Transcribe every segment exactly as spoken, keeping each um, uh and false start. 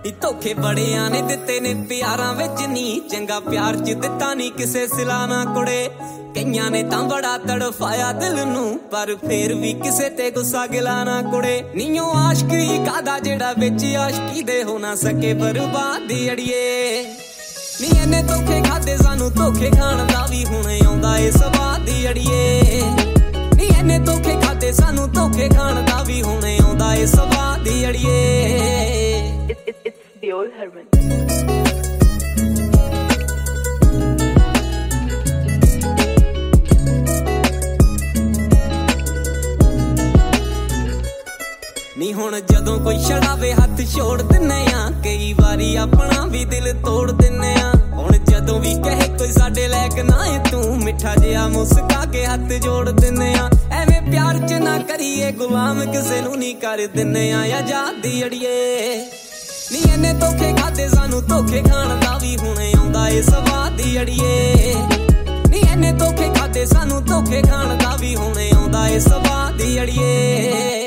ਧੋਖੇ ਬੜਿਆਂ ਨੇ ਦਿੱਤੇ ਨੇ ਪਿਆਰਾਂ ਵਿੱਚ ਨੀ, ਚੰਗਾ ਪਿਆਰ ਚ ਦਿੱਤਾ ਨੀ ਕਿਸੇ ਸਿਲਾ ਨਾ ਕੁੜੇ। ਕਈਆਂ ਨੇ ਤਾਂ ਬੜਾ ਤੜਫਾਇਆ ਦਿਲ ਨੂੰ, ਪਰ ਫੇਰ ਵੀ ਕਿਸੇ ਤੇ ਗੁੱਸਾ ਗਿਲਾ ਨਾ ਕੁੜੇ। ਨੀਓ ਆਸ਼ਕੀ ਕਾਦਾ ਜਿਹੜਾ ਵਿੱਚ ਆਸ਼ਕੀ ਦੇ ਹੋ ਨਾ ਸਕੇ ਬਰਬਾਦ ਅੜੀਏ। ਨੀ ਇਹਨੇ ਧੋਖੇ ਖਾਦੇ ਸਾਨੂੰ ਧੋਖੇ ਖਾਣ ਦਾ ਵੀ ਹੁਣ ਆਉਂਦਾ ਏ ਸਵਾਦ ਅੜੀਏ। ਨੀ ਇਹਨੇ ਧੋਖੇ ਖਾਦੇ ਸਾਨੂੰ ਧੋਖੇ ਖਾਣ ਦਾ ਵੀ ਹੁਣ ਆਉਂਦਾ ਏ ਸਵਾਦ ਅੜੀਏ। The old Herman. ਨੀ ਹੁਣ ਜਦੋਂ ਕੋਈ ਛੜਾਵੇ ਹੱਥ ਛੋੜ ਦਿੰਨੇ ਆ, ਕਈ ਵਾਰੀ ਆਪਣਾ ਵੀ ਦਿਲ ਤੋੜ ਦਿੰਨੇ ਆ। ਹੁਣ ਜਦੋਂ ਵੀ ਕਹੇ ਕੋਈ ਸਾਡੇ ਲਾਇਕ ਨਾ ਏ ਤੂੰ, ਮਿੱਠਾ ਜਿਹਾ ਮੁਸਕਾ ਕੇ ਹੱਥ ਜੋੜ ਦਿੰਨੇ ਆ। ਐਵੇਂ ਪਿਆਰ ਚ ਨਾ ਕਰੀਏ ਗੁਲਾਮ, ਕਿਸੇ ਨੂੰ ਨਹੀਂ ਕਰ ਦਿੰਨੇ ਆ ਆਜ਼ਾਦੀ ਅੜੀਏ। ਨੀ ਇਹਨੇ ਧੋਖੇ ਖਾਦੇ ਸਾਨੂੰ ਧੋਖੇ ਖਾਣ ਦਾ ਵੀ ਹੁਣ ਆਉਂਦਾ ਏ ਸਵਾਦ ਅੜੀਏ। ਨੀ ਇਹਨੇ ਧੋਖੇ ਖਾਦੇ ਸਾਨੂੰ ਧੋਖੇ ਖਾਣ ਦਾ ਵੀ ਹੁਣ ਆਉਂਦਾ ਏ ਸਵਾਦ ਅੜੀਏ।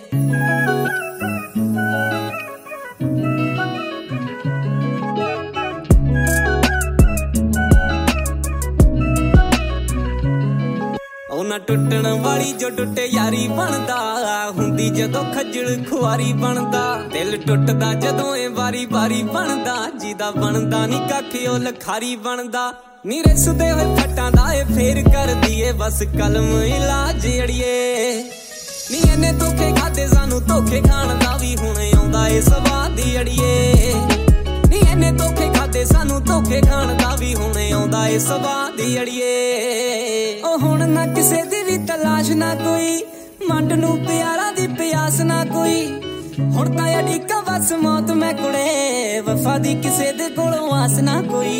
ਉਹਨਾਂ ਟੁੱਟਣ ਵਾਲੀ ਜੋ ਟੁੱਟੇ ਯਾਰੀ ਬਣਦਾ, ਹੁੰਦੀ ਜਦੋਂ ਖੱਜਲ ਖੁਆਰੀ ਬਣਦਾ। ਦਿਲ ਟੁੱਟਦਾ ਜਦੋਂ ਇਹ ਵਾਰੀ ਵਾਰੀ ਬਣਦਾ, ਜਿਹਦਾ ਬਣਦਾ ਨੀ ਕੱਖ ਉਹ ਲਖਾਰੀ ਬਣਦਾ। ਨੀ ਰਿਸਦੇ ਹੋਏ ਫੱਟਾਂ ਦਾ ਏ ਫੇਰ ਕਰਦੀ ਏ ਬਸ ਕਲਮ ਇਲਾਜ ਅੜੀਏ। ਨੀ ਇਹਨੇ ਧੋਖੇ ਖਾਦੇ ਸਾਨੂੰ ਧੋਖੇ ਖਾਣ ਦਾ ਵੀ ਹੁਣ ਆਉਂਦਾ ਏ ਸਵਾਦ ਅੜੀਏ। ਨੀ ਇਹਨੇ ਧੋਖੇ ਖਾਦੇ ਸਾਨੂੰ ਧੋਖੇ ਖਾਣ ਦਾ ਵੀ ਹੁਣ ਆਉਂਦਾ ਏ ਸਵਾਦ ਅੜੀਏ। ਉਹ ਹੁਣ ਨਾ ਕਿਸੇ ਦੀ ਵੀ ਤਲਾਸ਼ ਨਾ ਕੋਈ, ਮੰਡ ਨੂੰ ਪਿਆਰਾਂ ਦੀ ਪਿਆਸ ਨਾ ਕੋਈ। ਹੁਣ ਤਾਂ ਅੜੀਕਾਂ ਬਸ ਮੌਤ ਮੈਂ ਕੁੜੇ, ਵਫਾ ਦੀ ਕਿਸੇ ਦੇ ਕੋਲੋਂ ਆਸ ਨਾ ਕੋਈ।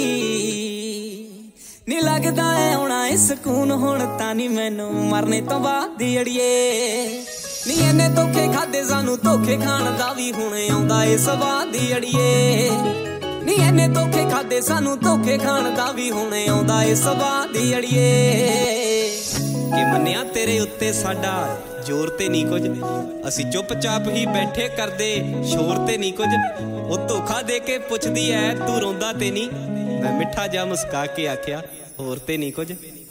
ਨੀ ਲੱਗਦਾ ਏ ਆਉਣਾ ਏ ਸਕੂਨ ਹੁਣ ਤਾਂ ਨੀ ਮੈਨੂੰ ਮਰਨੇ ਤੋਂ ਬਾਅਦ ਅੜੀਏ। ਨੀ ਇਹਨੇ ਧੋਖੇ ਖਾਦੇ ਸਾਨੂੰ ਧੋਖੇ ਖਾਣ ਦਾ ਵੀ ਹੁਣ ਆਉਂਦਾ ਏ ਸਵਾਦ ਅੜੀਏ। ਨੀ ਇਹਨੇ ਧੋਖੇ ਖਾਦੇ ਸਾਨੂੰ ਧੋਖੇ ਖਾਣ ਦਾ ਵੀ ਹੁਣ ਆਉਂਦਾ ਏ ਸਵਾਦ ਅੜੀਏ। ਕਿ ਮੰਨਿਆ ਤੇਰੇ ਉੱਤੇ ਸਾਡਾ ਜ਼ੋਰ ਤੇ ਨਹੀਂ ਕੁਝ, ਅਸੀਂ ਚੁੱਪਚਾਪ ਹੀ ਬੈਠੇ ਕਰਦੇ ਸ਼ੋਰ ਤੇ ਨਹੀਂ ਕੁਝ। ਉਹ ਧੋਖਾ ਦੇ ਕੇ ਪੁੱਛਦੀ ਐ ਤੂੰ ਰੋਂਦਾ ਤੇ ਨਹੀਂ, ਮੈਂ ਮਿੱਠਾ ਜਿਹਾ ਮੁਸਕਾ ਕੇ ਆਖਿਆ ਹੋਰ ਤੇ ਨਹੀਂ ਕੁਝ।